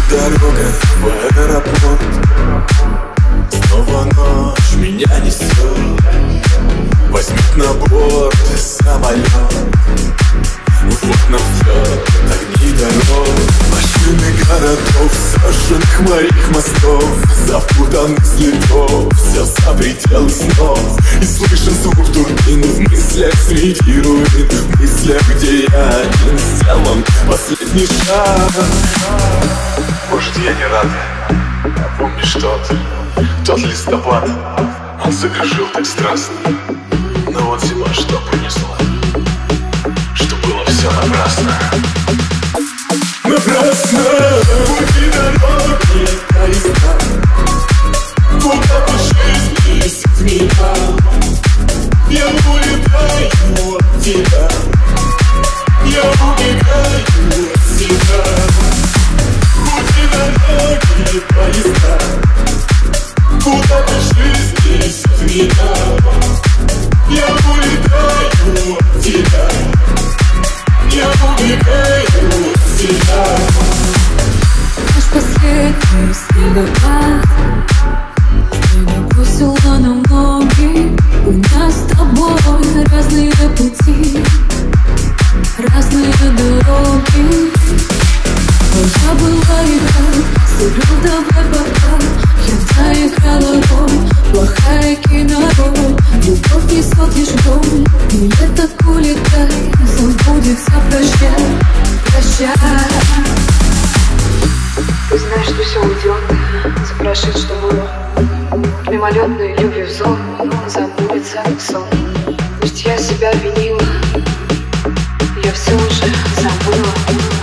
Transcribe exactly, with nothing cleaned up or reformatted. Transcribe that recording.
дорога в аэропорт. Снова ночь меня несет, возьмет на борт самолет. Вот нам вслед огни дорог, машины городов, сожженных моих мостов, запутанных следов, все за пределы снов. И слышен звук турбин в мыслях среди руин, в мыслях, где я один сделан последний шаг. Может, я не рад, помнишь тот, тот листопад, он закружил так страстно. Но вот зима что принесла, что было все напрасно. Напрасно пути дороги поезда, куда-то жизнь несет меня. Я улетаю от тебя, я убегаю от тебя. Пути дороги поезда, куда-то жизнь несет меня. Я улетаю от тебя, я убегаю от тебя. Наш последний снегопад бросила нам ноги. У нас с тобой разные пути, разные дороги. Должна была играть, сыграл давай пока. Я доиграла роль, плохая кинороль. Любовь несет лишь боль, и это улетай, забудется, прощай, прощай. Ты знаешь, что все уйдет, запрошит, что было. Мимолетной любви взор забудется, как сон. Пусть я себя винила, я все уже забыла.